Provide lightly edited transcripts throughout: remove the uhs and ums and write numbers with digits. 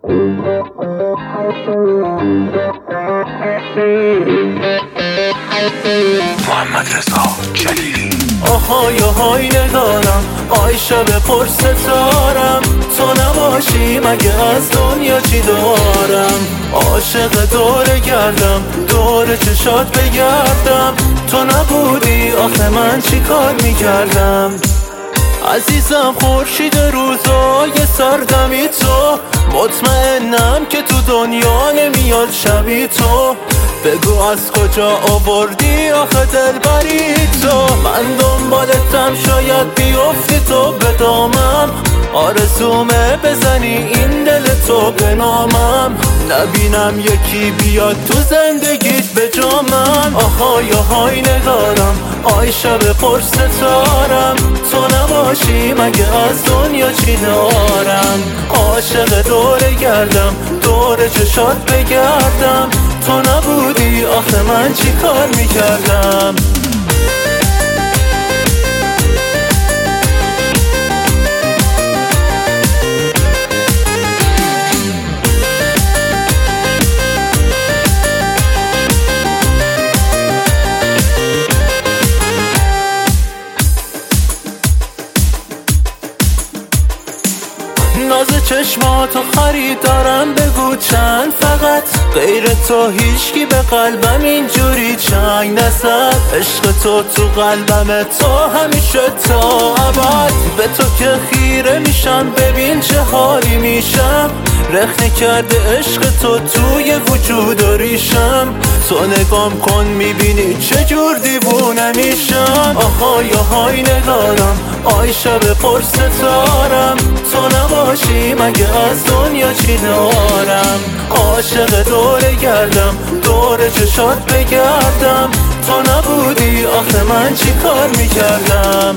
محمد رضا جلیلی. آهای آهای نگارم، آی شب پر ستارم، تو نباشی مگه از دنیا چی دارم؟ عاشق دور گردم، دور چشات بگردم، تو نبودی آخه من چی کار میکردم؟ عزیزم خورشید روزای سردمی تو، مطمئنم که تو دنیا نمیاد شبی تو. بگو از کجا آوردی آخه دلبری تو؟ من دنبالتم شاید بیفتی تو به دامم، آرزومه بزنی این دل تو به نامم، نبینم یکی بیاد تو زندگیت به جامم. آهای آهای نگارم، آی شب پر ستارم، تو نباشی مگه از دنیا چی دارم؟ عاشق دور گردم، دور چشات بگردم، تو نبودی آخه من چی کار میکردم؟ ناز چشماتو خریدارم، بگو چند فقط غیر تو هیچکی به قلبم اینجوری چنگ نزد. عشق تو تو قلبم، تو همیشه تا ابد، به تو که خیره میشم ببین چه حالی میشم. رخنه کرده عشق تو توی وجود و ریشم، تو نگام کن میبینی چجور دیوونه میشم. آهای آهای نگارم، آی شب پر ستارم، تو نباشی مگه از دنیا چی دارم؟ عاشق دور گردم، دور چشات بگردم، تو نبودی آخه من چی کار میکردم؟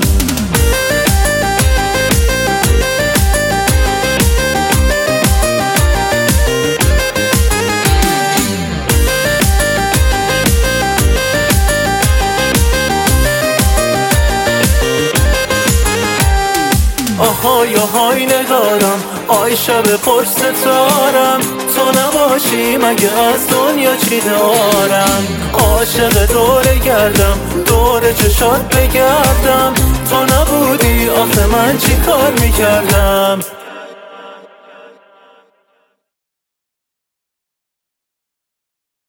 آهای آهای نگارم، آی شب پر ستارم، تو نباشی مگه از دنیا چی دارم؟ عاشق دور گردم، دور چشات بگردم، تو نبودی آخه من چی کار میکردم؟